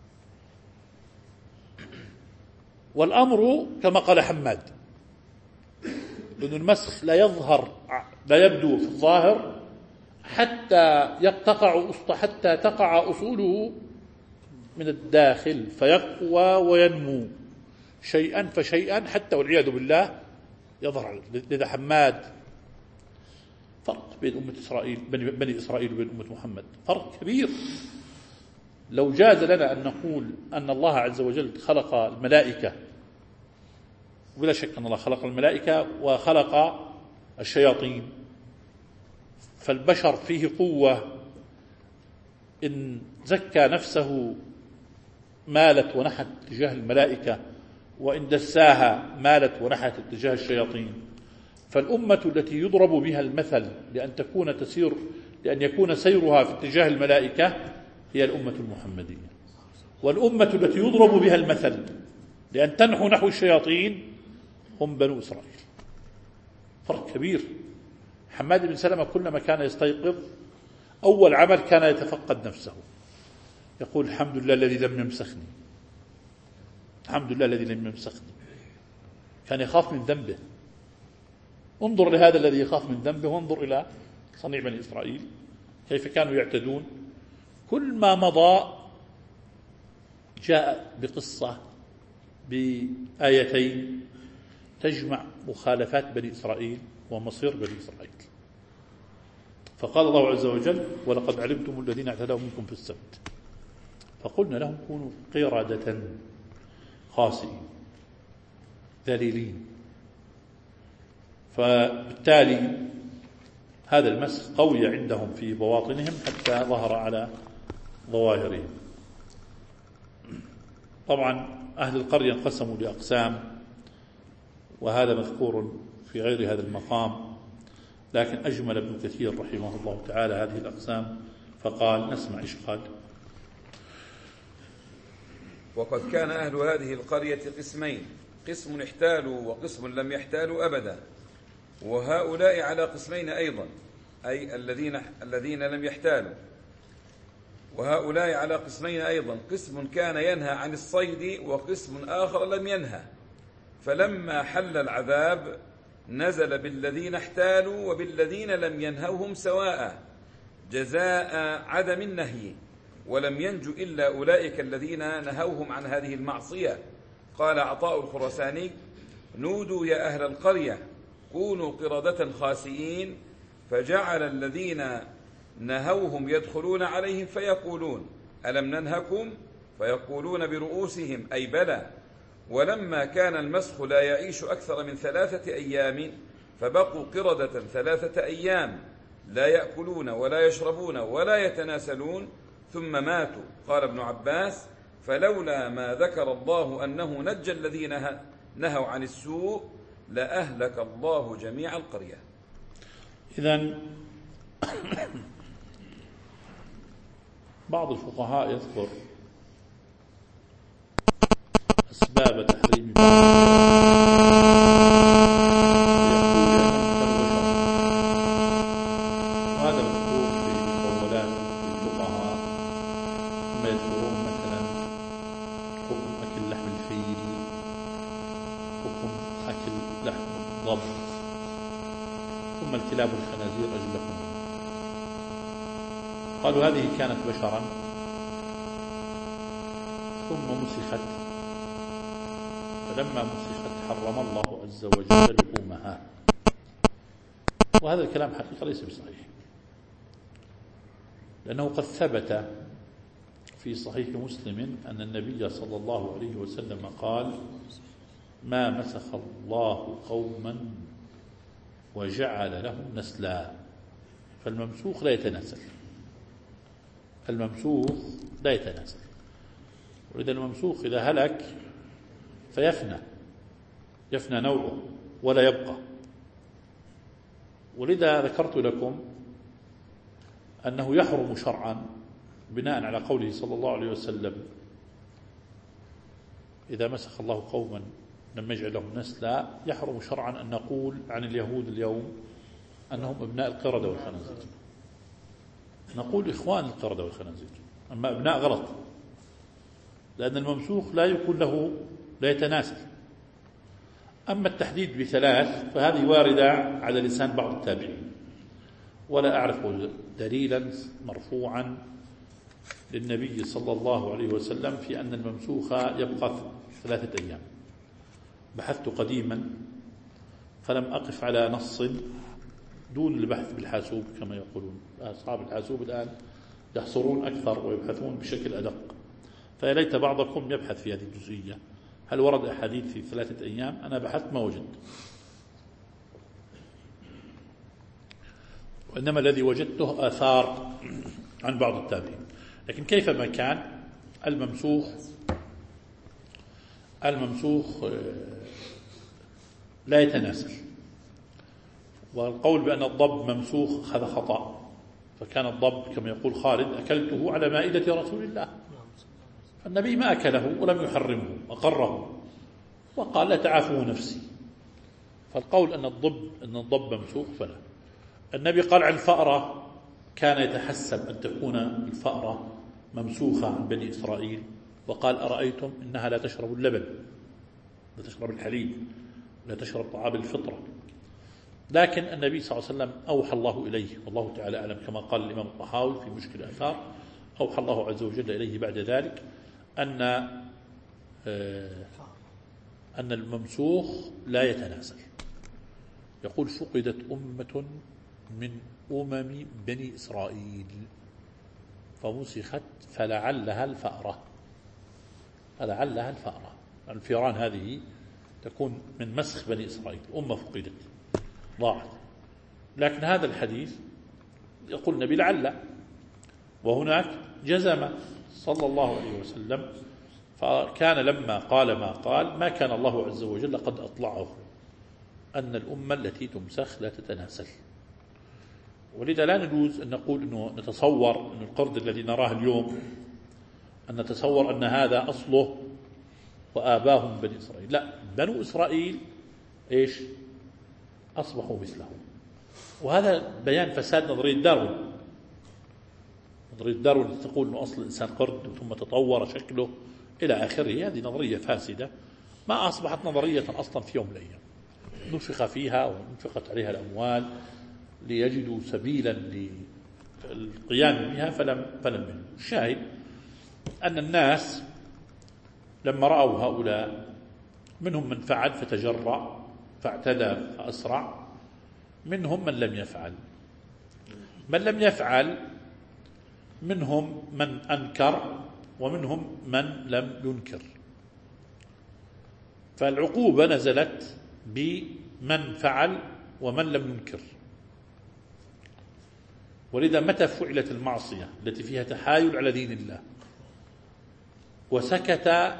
والأمر كما قال حماد أن المسخ لا يبدو في الظاهر حتى تقع أصوله من الداخل فيقوى وينمو شيئا فشيئا حتى والعياذ بالله يظهر. لذا حماد فرق بين أمة إسرائيل بني إسرائيل وبين أمة محمد، فرق كبير. لو جاز لنا أن نقول أن الله عز وجل خلق الملائكة، ولا شك أن الله خلق الملائكة وخلق الشياطين، فالبشر فيه قوة إن زكى نفسه مالت ونحت تجاه الملائكة، وإن دساها مالت ونحت تجاه الشياطين. فالأمة التي يضرب بها المثل لأن يكون سيرها في اتجاه الملائكة هي الأمة المحمدية، والأمة التي يضرب بها المثل لأن تنحو نحو الشياطين هم بنو إسرائيل. فرق كبير. حماد بن سلمة كلما كان يستيقظ أول عمل كان يتفقد نفسه، يقول الحمد لله الذي لم يمسخني، الحمد لله الذي لم يمسخني. كان يخاف من ذنبه. انظر لهذا الذي يخاف من ذنبه، وانظر إلى صنيع بني إسرائيل كيف كانوا يعتدون. كل ما مضى جاء بقصة بآيتين تجمع مخالفات بني إسرائيل ومصير بني إسرائيل. فقال الله عز وجل: ولقد علمتم الذين اعتدوا منكم في السبت فقلنا لهم كونوا قردة خاسئين ذليلين. فبالتالي هذا المسخ قوي عندهم في بواطنهم حتى ظهر على ظواهرهم. طبعا أهل القرية انقسموا لأقسام، وهذا مذكور في غير هذا المقام، لكن أجمل ابن كثير رحمه الله تعالى هذه الأقسام فقال: نسمع إيش قال. وقد كان أهل هذه القرية قسمين: قسم احتالوا وقسم لم يحتالوا أبدا، وهؤلاء على قسمين أيضا، أي الذين لم يحتالوا، وهؤلاء على قسمين أيضا: قسم كان ينهى عن الصيد وقسم آخر لم ينهى، فلما حل العذاب نزل بالذين احتالوا وبالذين لم ينهوهم سواء جزاء عدم النهي، ولم ينجو إلا أولئك الذين نهوهم عن هذه المعصية. قال عطاء الخراساني: نودوا يا أهل القرية كونوا قردة خاسئين، فجعل الذين نهوهم يدخلون عليهم فيقولون: ألم ننهكم؟ فيقولون برؤوسهم: أي بلى. ولما كان المسخ لا يعيش أكثر من 3 أيام فبقوا قردة 3 أيام لا يأكلون ولا يشربون ولا يتناسلون ثم ماتوا. قال ابن عباس: فلولا ما ذكر الله أنه نجى الذين نهوا عن السوء لأهلك الله جميع القرية. إذن بعض الفقهاء يذكر أسباب تحريم بعض وهذا مذكور في مطولات الفقهاء، ثم يذكرون مثلا حكم أكل لحم الفيل، حكم أكل لحم الضب، ثم الكلاب والخنازير أجلكم. قالوا هذه كانت بشرا ثم مسخت، فلما مسخت حرم الله عز وجل لحومها. وهذا الكلام حقيقة ليس بصحيح، لأنه قد ثبت في صحيح مسلم أن النبي صلى الله عليه وسلم قال: ما مسخ الله قوما وجعل لهم نسلا. فالممسوخ لا يتناسل، الممسوخ لا يتناسل، وإذا الممسوخ إذا هلك يفنى نوعه ولا يبقى. ولذا ذكرت لكم أنه يحرم شرعا بناء على قوله صلى الله عليه وسلم: إذا مسخ الله قوما لم يجعل لهم نسلا. يحرم شرعا أن نقول عن اليهود اليوم أنهم ابناء القردة والخنازير، نقول إخوان القردة والخنازير، أما ابناء غلط، لأن الممسوخ لا يكون له لا يتناسل. أما التحديد ب3 فهذه واردة على لسان بعض التابعين، ولا أعرف دليلا مرفوعا للنبي صلى الله عليه وسلم في أن الممسوخ يبقى 3 أيام. بحثت قديما فلم أقف على نص دون البحث بالحاسوب كما يقولون أصحاب الحاسوب الآن، يحصرون أكثر ويبحثون بشكل أدق، فيا ليت بعضكم يبحث في هذه الجزئية. هل ورد أحاديث في 3 أيام؟ أنا بحثت ما وجدت، وإنما الذي وجدته آثار عن بعض التابعين. لكن كيفما كان الممسوخ لا يتناسل. والقول بأن الضب ممسوخ هذا خطأ، فكان الضب كما يقول خالد: أكلته على مائدة رسول الله، فالنبي ما أكله ولم يحرمه، أقره وقال: لا تعافوا نفسي. فالقول أن الضب ممسوخ فلا. النبي قال عن الفأرة: كان يتحسب أن تكون الفأرة ممسوخة عن بني إسرائيل، وقال: أرأيتم إنها لا تشرب اللبن، لا تشرب الحليب، لا تشرب طعام الفطرة. لكن النبي صلى الله عليه وسلم أوحى الله إليه، والله تعالى أعلم، كما قال الإمام الطحاوي في مشكل الآثار: أوحى الله عز وجل إليه بعد ذلك أن الممسوخ لا يتناسل. يقول: فقدت أمة من أمم بني إسرائيل فمسخت فلعلها الفأرة. الفيران هذه تكون من مسخ بني إسرائيل، أمة فقدت. ضاعت. لكن هذا الحديث يقول النبي لعل، وهناك جزم صلى الله عليه وسلم. فكان لما قال ما قال ما كان الله عز وجل قد أطلعه أن الأمة التي تمسخ لا تتناسل. ولذا لا نجوز أن نقول أنه نتصور أن القرد الذي نراه اليوم أن نتصور أن هذا أصله وآباهم بني إسرائيل. لا، بنو إسرائيل إيش أصبحوا مثله. وهذا بيان فساد نظرية داروين. نظرية داروين تقول أنه أصل الإنسان قرد ثم تطور شكله إلى آخره. هذه نظرية فاسدة ما أصبحت نظرية أصلا في يوم من الأيام. نفخ فيها ونفقت عليها الأموال ليجدوا سبيلا للقيام بها فلم منه. الشاهد أن الناس لما رأوا هؤلاء منهم من فعل فتجرأ فاعتدى فأسرع، منهم من لم يفعل. من لم يفعل منهم من أنكر ومنهم من لم ينكر. فالعقوبة نزلت بمن فعل ومن لم ينكر. ولذا متى فعلت المعصية التي فيها تحايل على دين الله وسكت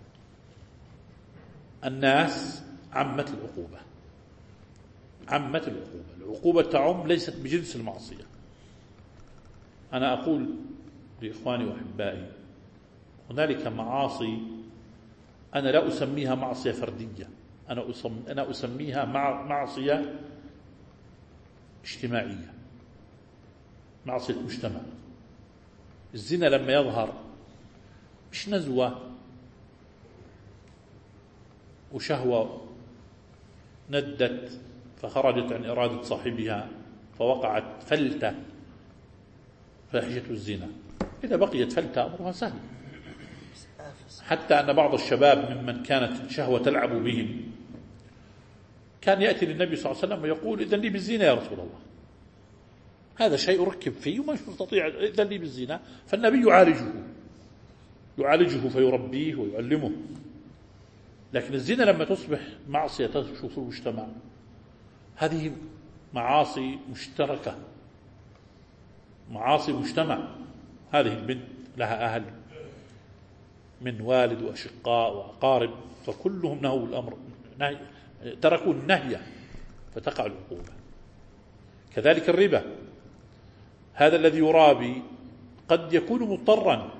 الناس عمت العقوبة. عمت العقوبة. العقوبة تعم ليست بجنس المعصية. أنا أقول لإخواني وأحبائي هنالك معاصي أنا لا أسميها معصية فردية، أنا أسميها معصية اجتماعية، معصية مجتمع. الزنا لما يظهر مش نزوة وشهوة ندت فخرجت عن إرادة صاحبها فوقعت فلتة فاحشة الزنا. إذا بقيت فلتة أمرها سهل. حتى أن بعض الشباب ممن كانت شهوة تلعب بهم كان يأتي للنبي صلى الله عليه وسلم ويقول إذن لي بالزنا يا رسول الله. هذا شيء ركب فيه وما يستطيع إذن لي بالزنا. فالنبي يعالجه فيربيه ويعلمه. لكن الزنا لما تصبح معصية تشوف في المجتمع هذه معاصي مشتركة، معاصي مجتمع. هذه البنت لها أهل من والد وأشقاء وأقارب فكلهم نهوا الأمر، تركوا النهي فتقع العقوبة. كذلك الربا، هذا الذي يرابي قد يكون مضطرا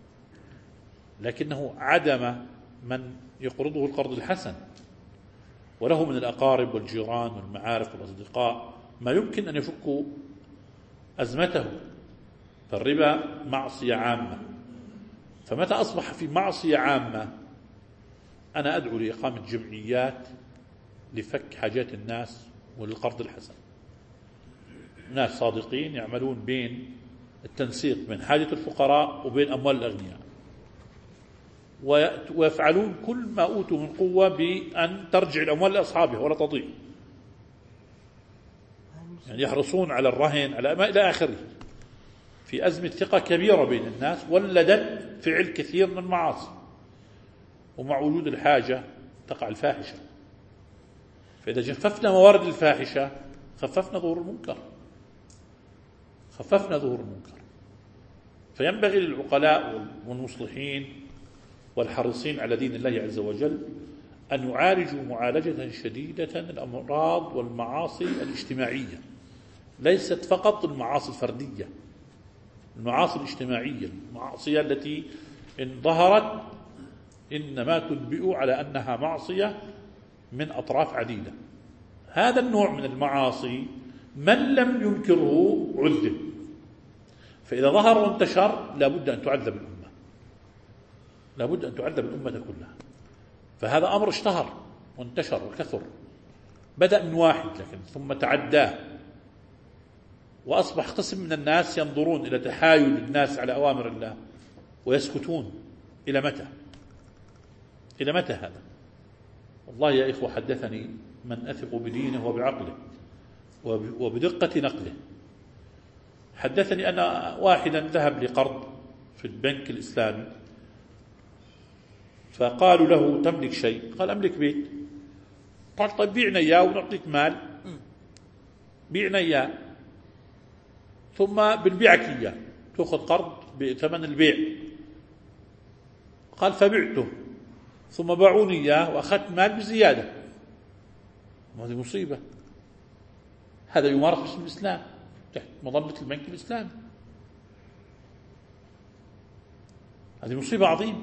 لكنه عدم من يقرضه القرض الحسن، وله من الأقارب والجيران والمعارف والأصدقاء ما يمكن أن يفكوا أزمته. فالربا معصية عامة. فمتى أصبح في معصية عامة أنا أدعو لإقامة جمعيات لفك حاجات الناس وللقرض الحسن. ناس صادقين يعملون بين التنسيق بين حاجة الفقراء وبين أموال الأغنياء، ويفعلون كل ما أوتوا من قوة بأن ترجع الأموال لأصحابها ولا تضيع. يعني يحرصون على الرهن على ما إلى آخره. في أزمة ثقة كبيرة بين الناس ولدت فعل كثير من المعاصي. ومع وجود الحاجة تقع الفاحشة. فإذا جففنا موارد الفاحشة خففنا ظهور المنكر. فينبغي للعقلاء والمصلحين والحريصين على دين الله عز وجل أن يعالجوا معالجة شديدة الأمراض والمعاصي الاجتماعية، ليست فقط المعاصي الفردية، المعاصي الاجتماعية، المعاصي التي إن ظهرت إنما تنبئ على أنها معصية من أطراف عديدة. هذا النوع من المعاصي من لم ينكره عذب. فإذا ظهر وانتشر لابد أن تعذب الأمة كلها. فهذا أمر اشتهر وانتشر وكثر، بدأ من واحد لكن ثم تعداه، وأصبح قسم من الناس ينظرون إلى تحايل الناس على أوامر الله ويسكتون. إلى متى هذا؟ والله يا إخوة حدثني من أثق بدينه وبعقله وبدقة نقله، حدثني أن واحدا ذهب لقرض في البنك الإسلامي، فقالوا له تملك شيء؟ قال أملك بيت. قال طيب بيعنا إياه ونعطيك مال بيعنا إياه، ثم بنبيعك إياه، تأخذ قرض بثمن البيع. قال فبعته ثم باعوني إياه وأخذت مال بزيادة، هذه مصيبة. هذا يمارس باسم الإسلام تحت مظلة البنك الإسلامي، هذه مصيبة عظيمة.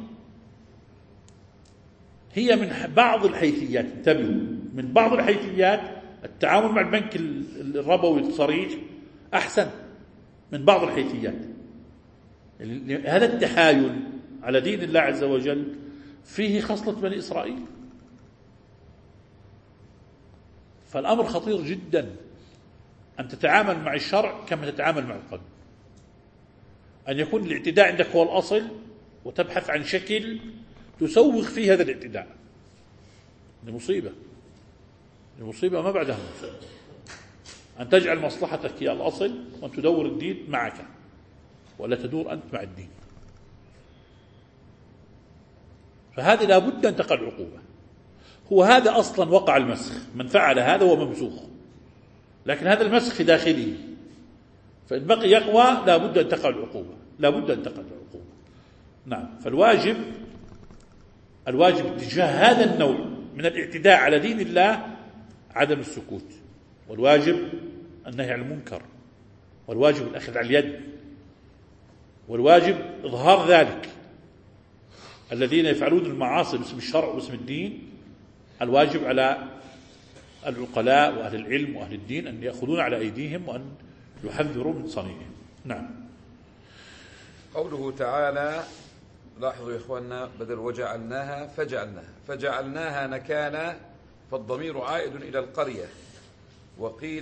هي من بعض الحيثيات، انتبهوا، من بعض الحيثيات التعامل مع البنك الربوي الصريح أحسن من بعض الحيثيات. هذا التحايل على دين الله عز وجل فيه خصلة بني إسرائيل، فالأمر خطير جدا أن تتعامل مع الشرع كما تتعامل مع القانون، أن يكون الاعتداء عندك هو الأصل وتبحث عن شكل تسوغ فيه هذا الاعتداء. لمصيبة ما بعدها مصيبة، أن تجعل مصلحتك هي الأصل وأن تدور الدين معك ولا تدور أنت مع الدين. فهذه لا بد أن تقع العقوبة. هو هذا أصلا وقع المسخ، من فعل هذا هو ممسوخ، لكن هذا المسخ في داخله، فإن بقي يقوى لا بد أن تقع العقوبة، لا بد أن تقع العقوبة. نعم. فالواجب اتجاه هذا النوع من الاعتداء على دين الله عدم السكوت، والواجب النهي عن المنكر، والواجب الأخذ على اليد، والواجب إظهار ذلك. الذين يفعلون المعاصي باسم الشرع واسم الدين، الواجب على العقلاء وأهل العلم وأهل الدين أن يأخذون على أيديهم وأن يحذروا من صنيعهم. نعم. قوله تعالى، لاحظوا يا إخواننا، بدل وجعلناها فجعلناها نكالا، فالضمير عائد إلى القرية، وقيل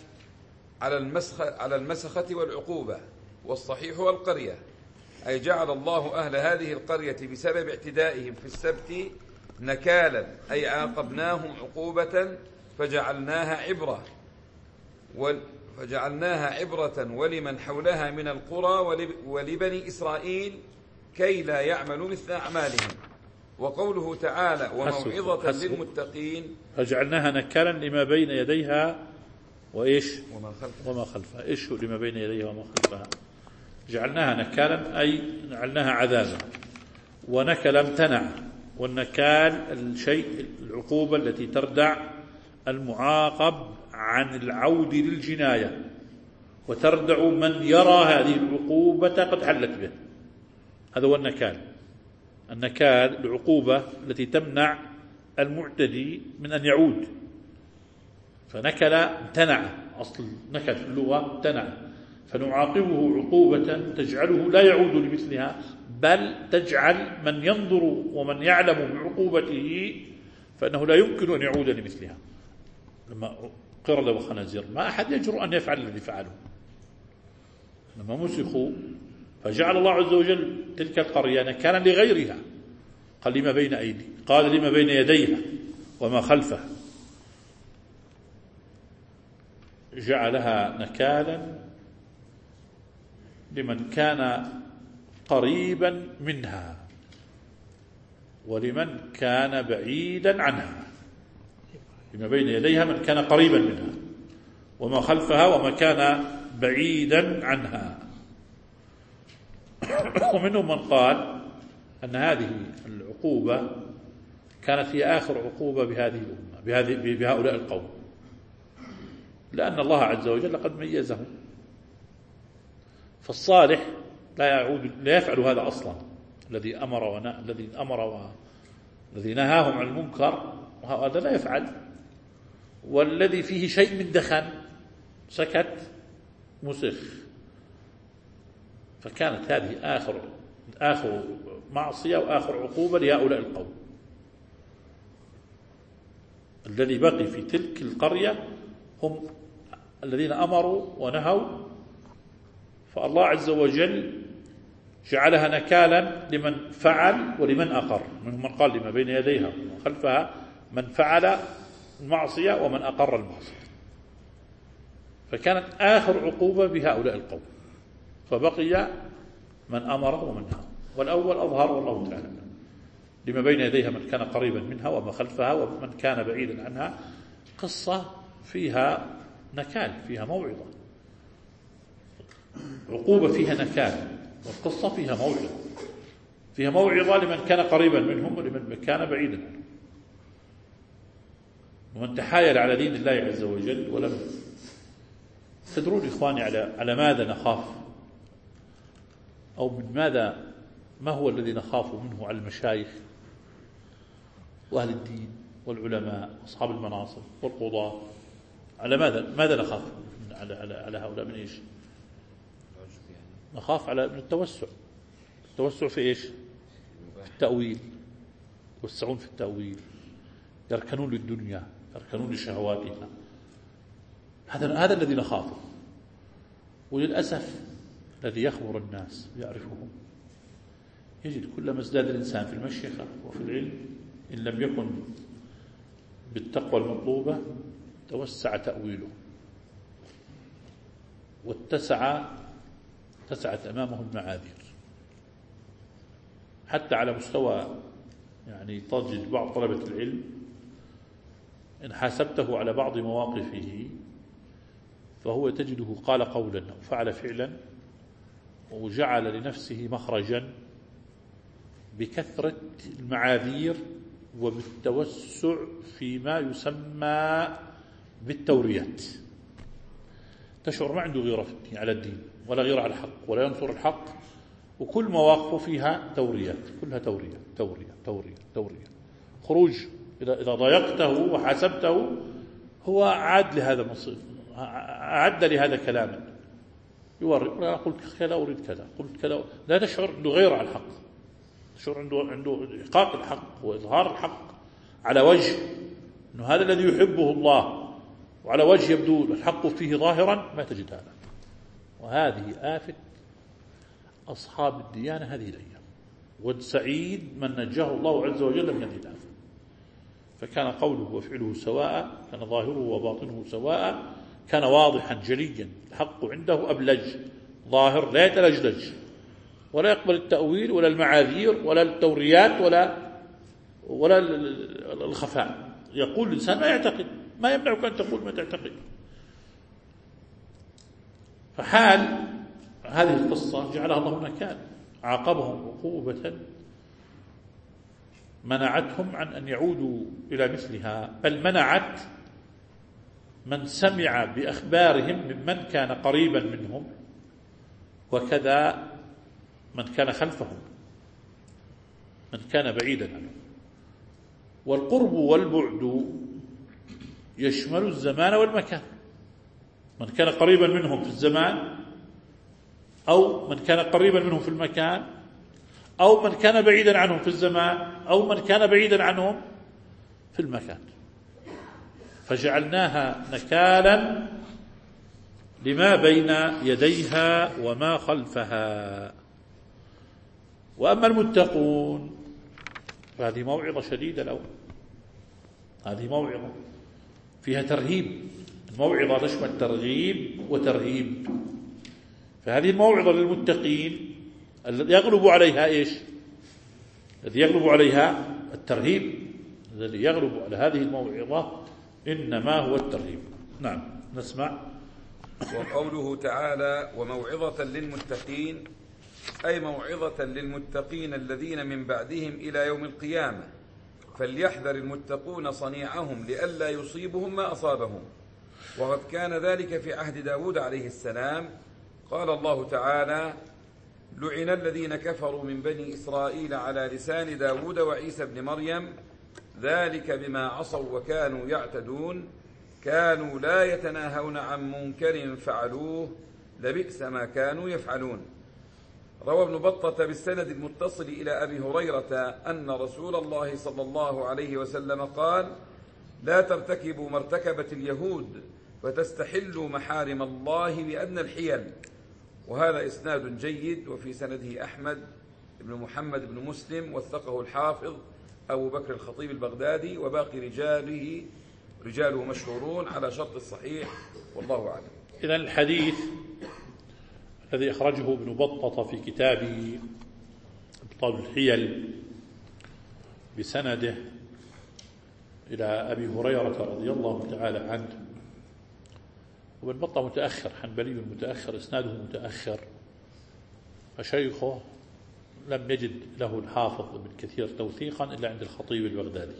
على المسخة والعقوبة، والصحيح والقرية، أي جعل الله أهل هذه القرية بسبب اعتدائهم في السبت نكالا، أي عاقبناهم عقوبة فجعلناها عبرة ولمن حولها من القرى ولبني إسرائيل كي لا يعملوا مثل أعمالهم. وقوله تعالى وموعظة للمتقين، فجعلناها نكالا لما بين يديها وإيش وما خلفها. إيش لما بين يديها وما خلفها؟ جعلناها نكالا أي جعلناها عذابا، ونكل امتنع، والنكال الشيء العقوبة التي تردع المعاقب عن العود للجناية، وتردع من يرى هذه العقوبة قد حلت به. هذا هو النكال. النكال العقوبة التي تمنع المعتدي من أن يعود. فنكل امتنع، أصل نكل في اللغة امتنع، فنعاقبه عقوبة تجعله لا يعود لمثلها، بل تجعل من ينظر ومن يعلم بعقوبته فإنه لا يمكن أن يعود لمثلها. لما قردة وخنازير ما أحد يجرؤ أن يفعل الذي فعله لما مسخوا، فجعل الله عز وجل تلك القرية نكالا لغيرها. قال لما بين يديها وما خلفها، جعلها نكالا لمن كان قريبا منها ولمن كان بعيدا عنها. لما بين يديها من كان قريبا منها، وما خلفها وما كان بعيدا عنها. ومنهم من قال أن هذه العقوبة كانت هي آخر عقوبة بهذه الأمة، بهؤلاء القوم، لأن الله عز وجل قد ميزهم. فالصالح لا يفعل هذا أصلا، الذي نهاهم عن المنكر هذا لا يفعل، والذي فيه شيء من دخن سكت مسخ. فكانت هذه آخر معصية وآخر عقوبة لهؤلاء القوم. الذي بقي في تلك القرية هم الذين أمروا ونهوا، فالله عز وجل جعلها نكالا لمن فعل ولمن أقر. منهم من قال لما بين يديها وخلفها من فعل المعصية ومن أقر المعصية. فكانت آخر عقوبة بهؤلاء القوم، فبقي من أمر ومن نهى. والأول أظهر والله تعالى. لما بين يديها من كان قريبا منها وما خلفها ومن كان بعيدا عنها. قصة فيها نكال، فيها موعظة، عقوبة فيها نكال، والقصة فيها موعظة، فيها موعظة لمن كان قريبا منهم ولمن كان بعيدا منهم، ومن تحايل على دين الله عز وجل ولم. تدرون إخواني على ماذا نخاف، أو من ماذا، ما هو الذي نخاف منه على المشايخ وأهل الدين والعلماء وأصحاب المناصب والقضاة؟ على ماذا نخاف على هؤلاء؟ من إيش نخاف؟ من التوسع في إيش؟ في التأويل، يوسعون في التأويل، يركنون للدنيا، يركنون لشهواتها. هذا الذي نخافه. وللأسف الذي يخبر الناس يعرفهم، يجد كلما ازداد الإنسان في المشيخة وفي العلم إن لم يكن بالتقوى المطلوبة توسع تأويله، واتسعت أمامه المعاذير، حتى على مستوى يعني تجد بعض طلبة العلم إن حاسبته على بعض مواقفه فهو تجده قال قولا أو فعل فعلا وجعل لنفسه مخرجا بكثرة المعاذير وبالتوسع فيما يسمى بالتوريات. تشعر ما عنده غيرة على الدين ولا غيرة على الحق ولا ينصر الحق، وكل مواقفه فيها توريات، كلها تورية خروج. إذا ضايقته وحاسبته هو عاد لهذا المصير، أعد لهذا كلاما يوري، قلت كذا أريد كذا، قلت كذا. لا تشعر عنده غيرة على الحق، تشعر عنده إحقاق الحق وإظهار الحق على وجه أنه هذا الذي يحبه الله، وعلى وجه يبدو الحق فيه ظاهرا. ما تجد هذا. وهذه آفة أصحاب الديانة هذه الأيام، والسعيد من نجاه الله عز وجل من هذه الآفة. فكان قوله وفعله سواء، كان ظاهره وباطنه سواء، كان واضحا جليا، الحق عنده أبلج ظاهر لا يتلجلج ولا يقبل التأويل ولا المعاذير ولا التوريات ولا الخفاء. يقول الإنسان ما يعتقد، ما يمنعك أن تقول ما تعتقد. فحال هذه القصة جعلها الله نكال، عاقبهم عقوبة منعتهم عن أن يعودوا إلى مثلها، بل منعت من سمع بأخبارهم ممن كان قريبا منهم، وكذا من كان خلفهم، من كان بعيدا عنهم. والقرب والبعد يشمل الزمان والمكان، من كان قريبا منهم في الزمان، أو من كان قريبا منهم في المكان، أو من كان بعيدا عنهم في الزمان، أو من كان بعيدا عنهم في المكان. فجعلناها نكالا لما بين يديها وما خلفها. وأما المتقون فهذه موعظة شديدة لهم، هذه موعظة فيها ترهيب. الموعظة تشمل ترغيب وترهيب. فهذه الموعظة للمتقين الذي يغلب عليها إيش؟ الذي يغلب عليها الترهيب. الذي يغلب على هذه الموعظة إنما هو الترهيب. نعم، نسمع. وقوله تعالى وموعظة للمتقين، أي موعظة للمتقين الذين من بعدهم إلى يوم القيامة، فليحذر المتقون صنيعهم لئلا يصيبهم ما أصابهم. وقد كان ذلك في عهد داود عليه السلام. قال الله تعالى لعن الذين كفروا من بني إسرائيل على لسان داود وعيسى بن مريم ذلك بما عصوا وكانوا يعتدون كانوا لا يتناهون عن منكر فعلوه لبئس ما كانوا يفعلون. روى ابن بطة بالسند المتصل إلى أبي هريرة أن رسول الله صلى الله عليه وسلم قال لا ترتكبوا ما ارتكبت اليهود فتستحلوا محارم الله بأدنى الحيل. وهذا إسناد جيد، وفي سنده أحمد بن محمد بن مسلم وثقه الحافظ أبو بكر الخطيب البغدادي، وباقي رجاله مشهورون على شرط الصحيح، والله أعلم. إذن الحديث الذي أخرجه ابن بطة في كتابه إبطال الحيل بسنده إلى أبي هريرة رضي الله تعالى عنه وابن بطة متأخر، حنبلي متأخر، إسناده متأخر، فشيخه لم يجد له الحافظ ابن كثير توثيقا إلا عند الخطيب البغدادي،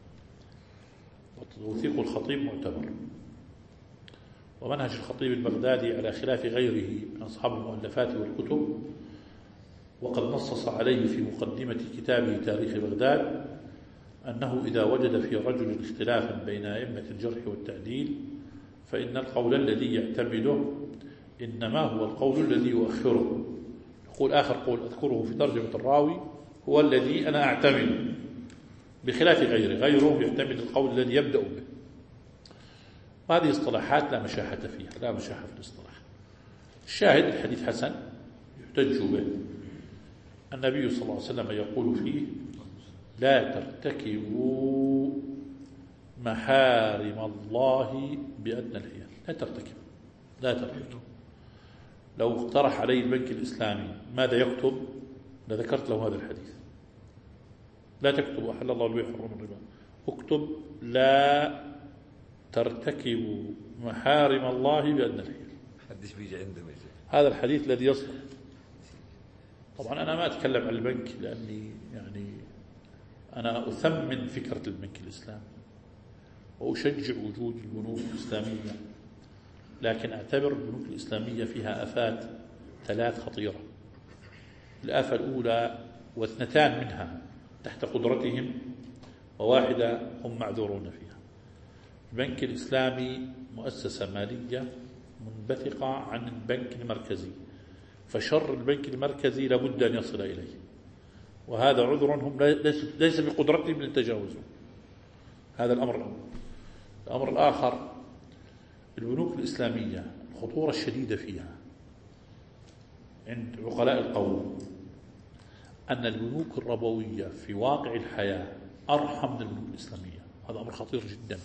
وتوثيق الخطيب معتبر. ومنهج الخطيب البغدادي على خلاف غيره من أصحاب المؤلفات والكتب، وقد نصص عليه في مقدمة كتابه تاريخ بغداد أنه إذا وجد في رجل اختلافا بين أئمة الجرح والتعديل فإن القول الذي يعتمده إنما هو القول الذي يؤخره. يقول آخر قول أذكره في ترجمة الراوي هو الذي أنا أعتمده، بخلاف غيره يعتمد القول الذي يبدأ به. وهذه اصطلاحات لا مشاحة فيها، لا مشاحة في الاصطلاح. الشاهد الحديث حسن يحتج به. النبي صلى الله عليه وسلم يقول فيه: لا ترتكبوا محارم الله بأدنى الحيل. لا ترتكب. لو اقترح علي البنك الإسلامي ماذا يكتب لذكرت له هذا الحديث: لا تكتب أحل الله البيع وحرم الربا، اكتب لا ترتكبوا محارم الله بأدنى الحيل. حدش بيجي عنده هذا الحديث الذي يصلح. طبعا أنا ما أتكلم عن البنك لأني يعني أنا أثمن فكرة البنك الإسلامي وأشجع وجود البنوك الإسلامية، لكن أعتبر البنوك الإسلامية فيها آفات 3 خطيرة. الآفة الأولى واثنتان منها تحت قدرتهم وواحدة هم معذورون فيها. البنك الإسلامي مؤسسة مالية منبثقة عن البنك المركزي، فشر البنك المركزي لابد أن يصل إليه، وهذا عذر هم ليس بقدرتهم أن يتجاوزوا. هذا الأمر الأول. الأمر الآخر: البنوك الإسلامية الخطورة الشديدة فيها عند عقلاء القوم أن البنوك الربوية في واقع الحياة أرحم من البنوك الإسلامية. هذا أمر خطير جدا.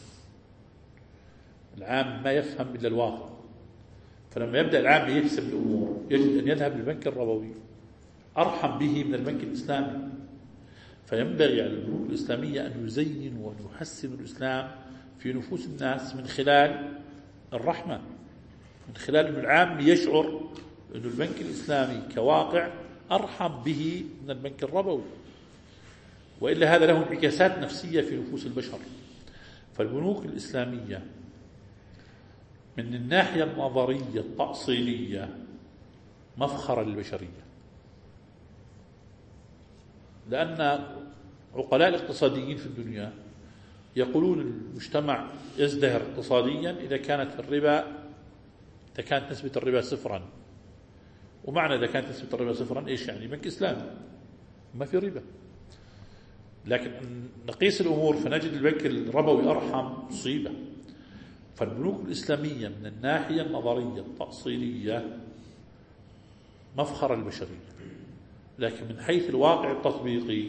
العام ما يفهم إلا الواقع، فلما يبدأ العام يحسب الأمور يجد أن يذهب للبنك الربوي أرحم به من البنك الإسلامي. فينبغي على البنوك الإسلامية أن يزينوا وأن يحسنوا الإسلام في نفوس الناس من خلال الرحمة، من خلال أن العام يشعر أن البنك الإسلامي كواقع أرحم به من البنك الربوي، وإلا هذا له انعكاسات نفسية في نفوس البشر. فالبنوك الإسلامية من الناحية النظرية التأصيلية مفخرة للبشرية، لأن عقلاء الاقتصاديين في الدنيا يقولون المجتمع يزدهر اقتصاديا إذا كانت نسبة الربا 0. ومعنى إذا كانت نسبة الربا 0 إيش يعني؟ بنك إسلامي ما في ربا. لكن نقيس الأمور فنجد البنك الربوي أرحم مصيبة. فالبنوك الإسلامية من الناحية النظرية التأصيلية مفخرة البشرية، لكن من حيث الواقع التطبيقي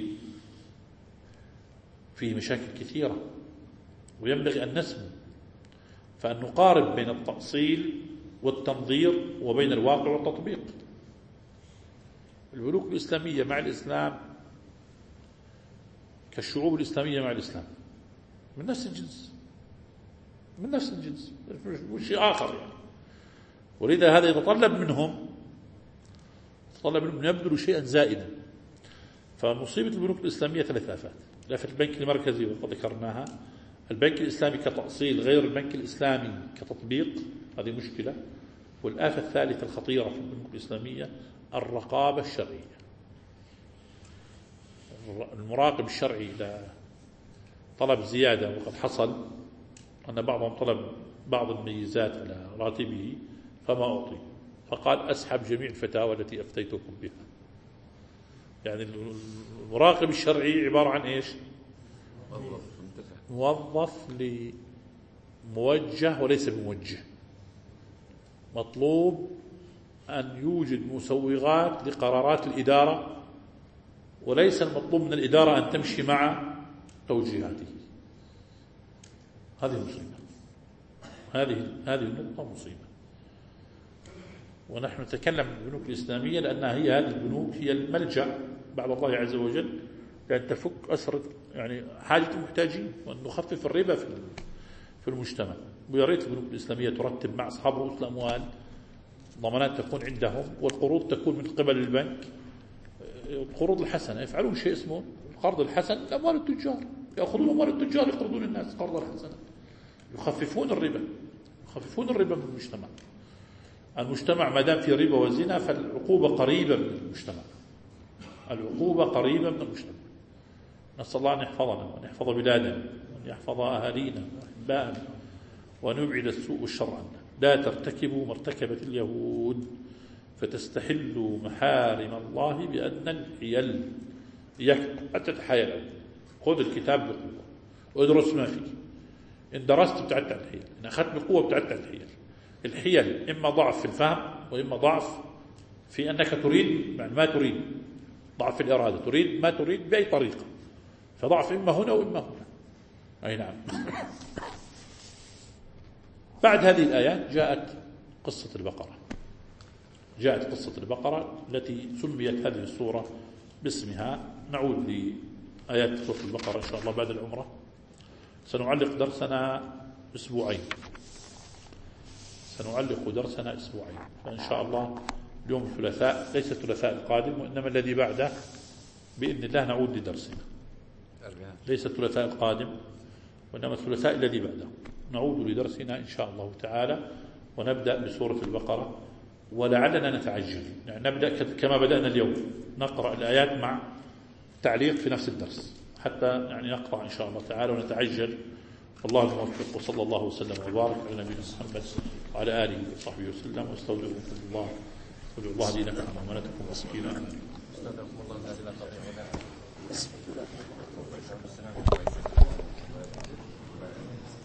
فيه مشاكل كثيرة، وينبغي أن نسمو، فأن نقارب بين التأصيل والتنظير وبين الواقع والتطبيق. البنوك الإسلامية مع الإسلام كالشعوب الإسلامية مع الإسلام، من نفس الجنس مش شيء آخر يعني. ولذا هذا يتطلب منهم أن يبذلوا شيئا زائدا. فمصيبة البنوك الإسلامية 3 آفات: الآفة البنك المركزي وقد ذكرناها، البنك الإسلامي كتأصيل غير البنك الإسلامي كتطبيق، هذه مشكلة. والآفة الثالثة الخطيرة في البنوك الإسلامية الرقابة الشرعية. المراقب الشرعي إذا طلب زيادة، وقد حصل أن بعضهم طلب بعض الميزات على راتبه فما أعطي، فقال أسحب جميع الفتاوى التي أفتيتكم بها. يعني المراقب الشرعي عبارة عن إيش؟ موظف لموجه وليس بموجه. مطلوب أن يوجد مسوغات لقرارات الإدارة، وليس المطلوب من الإدارة أن تمشي مع توجيهاته. هذه مصيبة، هذه النقطة مصيبة. ونحن نتكلم عن البنوك الإسلامية لأنها هذه البنوك هي الملجأ بعد الله عز وجل لأن تفك أسر يعني حاجة المحتاجين، وأن نخفف الربا في المجتمع. ويا ريت البنوك الإسلامية ترتب مع أصحاب رؤوس الأموال ضمانات تكون عندهم، والقروض تكون من قبل البنك، القروض الحسنة. يفعلون شيء اسمه القرض الحسن، أموال التجار، يأخذون أموال التجار يقرضون الناس قرضا حسنا، يخففون الربا، يخففون الربا من المجتمع. المجتمع ما دام في ربا وزنا فالعقوبة قريبة من المجتمع، العقوبة قريبة من المجتمع. نسأل الله أن يحفظنا وأن يحفظ بلادنا وأن يحفظ أهالينا وأحبائنا وأن يبعد السوء والشر عنا. لا ترتكبوا ما ارتكبت اليهود فتستحلوا محارم الله بأدنى الحيل. إياك أن تتحايل، خذ الكتاب بقوة وادرس ما فيه. إن درست ابتعدت عن الحيل، إن أخذت بقوة ابتعدت عن الحيل. الحيل إما ضعف في الفهم وإما ضعف في أنك تريد ما تريد، ضعف في الإرادة، تريد ما تريد بأي طريقة، فضعف إما هنا وإما هنا. أي نعم. بعد هذه الآيات جاءت قصة البقرة. جاءت قصة البقرة التي سميت هذه السورة باسمها. نعود لآيات سورة البقرة إن شاء الله بعد العمرة. سنعلق درسنا أسبوعين، سنعلق درسنا أسبوعين، فإن شاء الله اليوم الثلاثاء، ليس الثلاثاء القادم وإنما الذي بعده بإذن الله نعود لدرسنا. ليس الثلاثاء القادم وإنما الثلاثاء الذي بعده نعود لدرسنا إن شاء الله تعالى، ونبدأ بسورة البقرة. ولعلنا نتعجل، يعني نبدأ كما بدأنا اليوم، نقرأ الآيات مع تعليق في نفس الدرس، حتى يعني نقرأ إن شاء الله تعالى ونتعجل. والله الموفق، وصلى الله وسلم وبارك على نبينا محمد وعلى آله وصحبه وسلم. واستودعكم الله، استودع الله دينكم وأمانتكم وسكينة. الله